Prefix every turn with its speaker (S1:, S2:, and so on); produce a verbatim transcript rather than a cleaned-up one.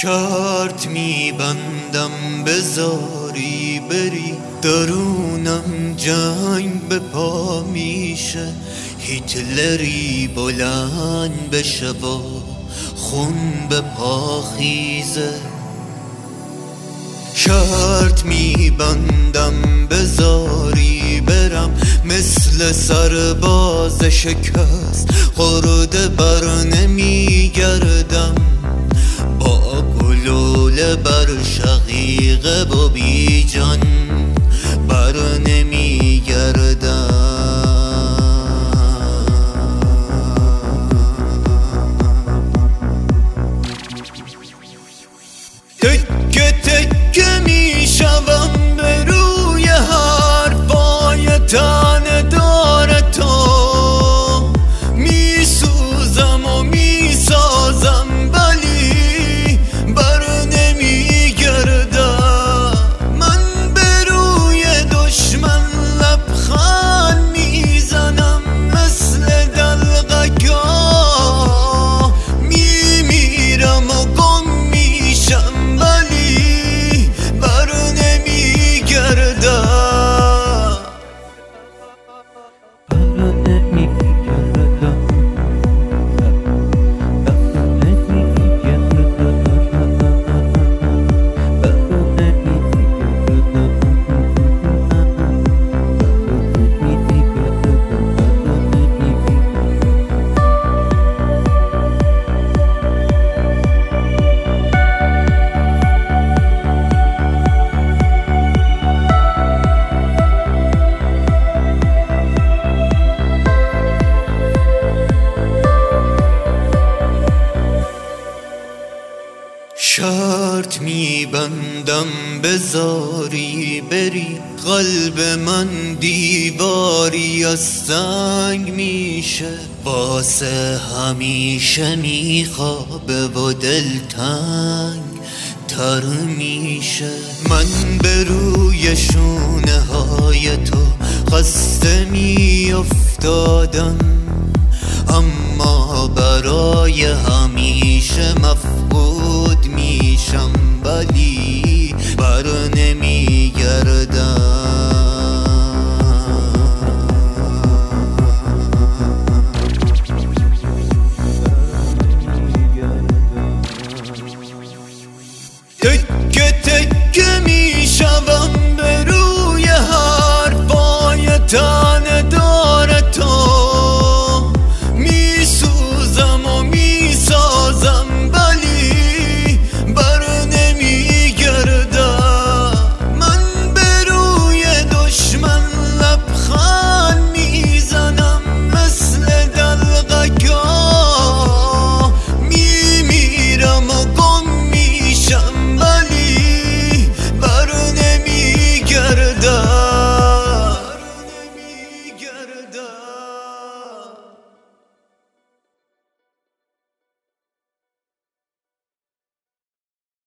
S1: شرط میبندم بذاری بری، درونم جنگ به پا میشه، هیتلری بلند بشه و خون به پا خیزه. شرط میبندم بذاری برم، مثل سرباز شکست خورده بر نمیگردم، با گلوله بر شقیقه و بی جان بر نمیگردم. تکه تکه میشوم به روی حرفای تن دار تو، میسوزم و میسازم ولی بر نمیگردم. من به روی دشمن لبخند میزنم مثل دلقکا، میمیرم و گم میشم ولی بر نمیگردم. شرط میبندم بذاری بری، قلب من دیواری از سنگ میشه، واسه همیشه میخوابه و دلتنگ تر میشه. من به روی شونه های تو خسته میافتادم، اما برای همیشه مفقود میشم ولی بر نمیگردم.